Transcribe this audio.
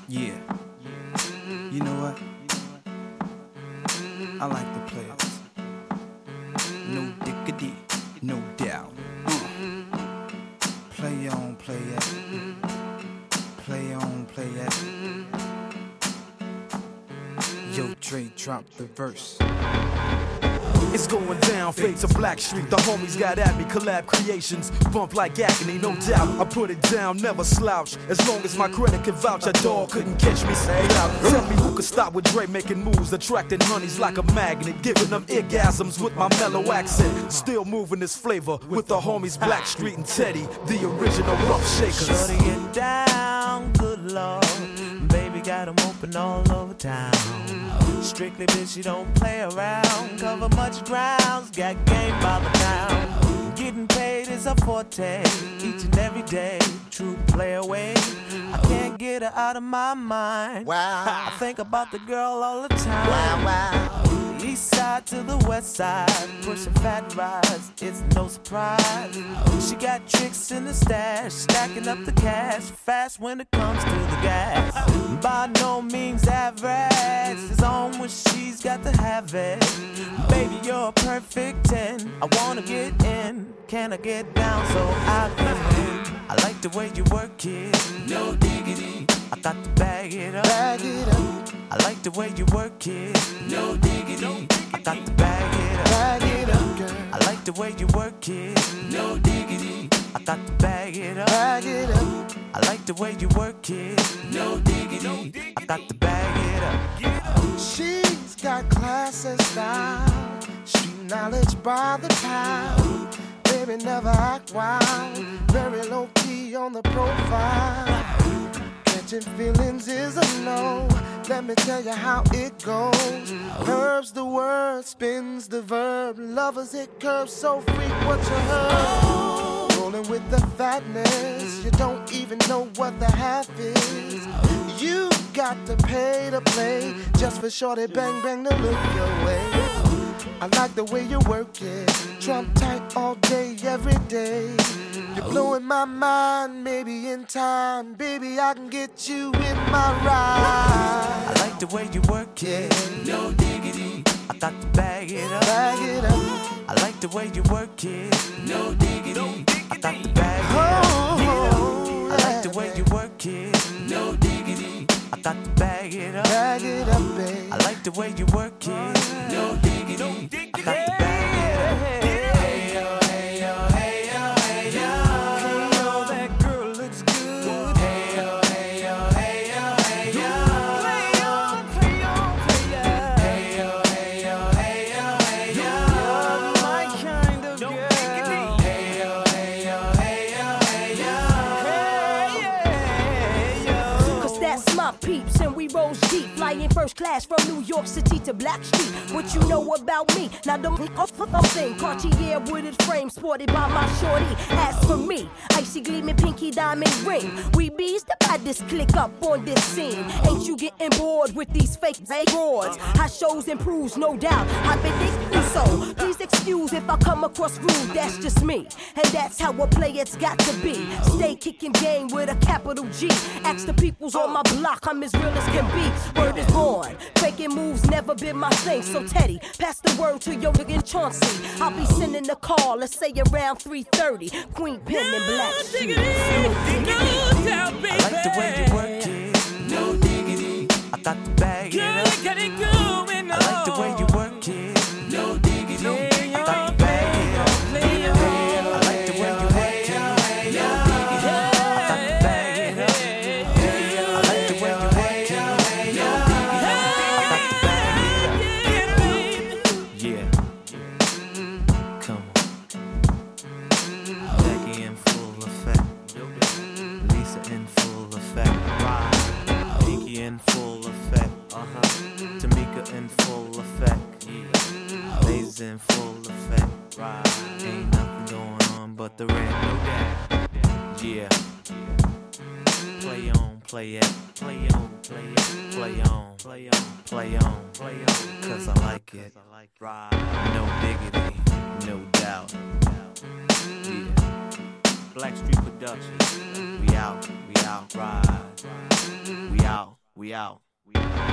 Yeah. You know what? I like the players. No diggity, no doubt. Play on, play it. Play on, play it. Yo, Dre, drop the verse. It's going down, fade to Black Street. The homies got at me, collab creations, bump like agony, no doubt. I put it down, never slouch. As long as my credit can vouch, a dog couldn't catch me. Say out. Tell me who could stop with Dre making moves, attracting honeys like a magnet, giving them orgasms with my mellow accent. Still moving this flavor with the homies Black Street and Teddy, the original rough shakers. Shorty it down, good lord. Baby got 'em open all over town. Strictly bitch, you don't play around. Cover much grounds, got game by the pound. Getting paid is a forte, each and every day. True play away, I can't get her out of my mind. Wow. I think about the girl all the time. Wow, wow. East side to the west side, pushing fat rides, it's no surprise. She got tricks in the stash, stacking up the cash, fast when it comes to the gas. By no means average, it's on when she's got to have it. Baby, you're a perfect 10, I wanna get in, can I get down so I can win? I like the way you work it, no diggity, I got to bag it up. Bag it up. I like the way you work it, no diggity, I got to bag it up. Bag it up, girl. I like the way you work it, no diggity, I got to bag it up. Bag it up. I like the way you work it, no diggity, I got to bag it up. She's got class and style, street knowledge by the pound. Baby never act wild, very low key on the profile. Catching feelings is a no, let me tell you how it goes. Curves the word, spins the verb, lovers hit curves so freak what you heard. Rolling with the fatness, you don't even know what the half is. You got to pay to play, just for shorty bang bang to look your way. I like the way you work it, Trump tight all day, every day. You're blowing my mind, maybe in time, baby I can get you in my ride. I like the way you work it, no diggity, I got to bag it up. Bag it up. I like the way you work it, no diggity, I got to bag it up. Oh, I like the way you work it, no diggity, I got to bag it up. Bag it up, babe. I like the way you work it, no diggity, I got to bag it up. Hey yo, hey yo, hey yo, hey yo. Hey yo, that girl looks good. Hey yo, hey yo, hey yo, hey yo. Play on, play on, play on. Hey yo, hey yo, hey yo, hey yo. You're my kind of girl. Hey yo, hey yo, hey yo, hey yo. Hey yo. Cause that's my peeps and we rose deep, flying first class from New York City to Black Street. What you know about me? Now don't thing. Cartier wooded frame sported by my shorty. As for me, icy gleaming pinky diamond ring. We bees the baddest click up on this scene. Ain't you getting bored with these fake broads? How shows improves, no doubt. I've been thinking so. Please excuse if I come across rude, that's just me. And that's how a player's got to be. Stay kicking game with a capital G. Ask the peoples on my block, I'm as real as can be. Word is born. Faking moves never been my thing. So Teddy, pass the word to your nigga Chauncey. I'll be sending a call, let's say around 3:30. Queen Pen and Black Street. No doubt, baby. I like the way you work it, no diggity, I got to bag it up. Got it going on. I like the way you work it, no diggity, I got to bag it up. I like the way you work it, no diggity, I got to bag it up. I like the way you work it, no diggity, I got to bag it up. Yeah, come on. Becky in full effect, Lisa in full effect, Pinky in full effect, Tamika in full effect, Lays in full effect. Ain't nothing going on but the rent. Yeah. Play on, play it, play on, play it, play on, play on, play on, play on, cause I like it. No diggity, no doubt. Yeah. Black Street Productions. We out, ride. We out. We out.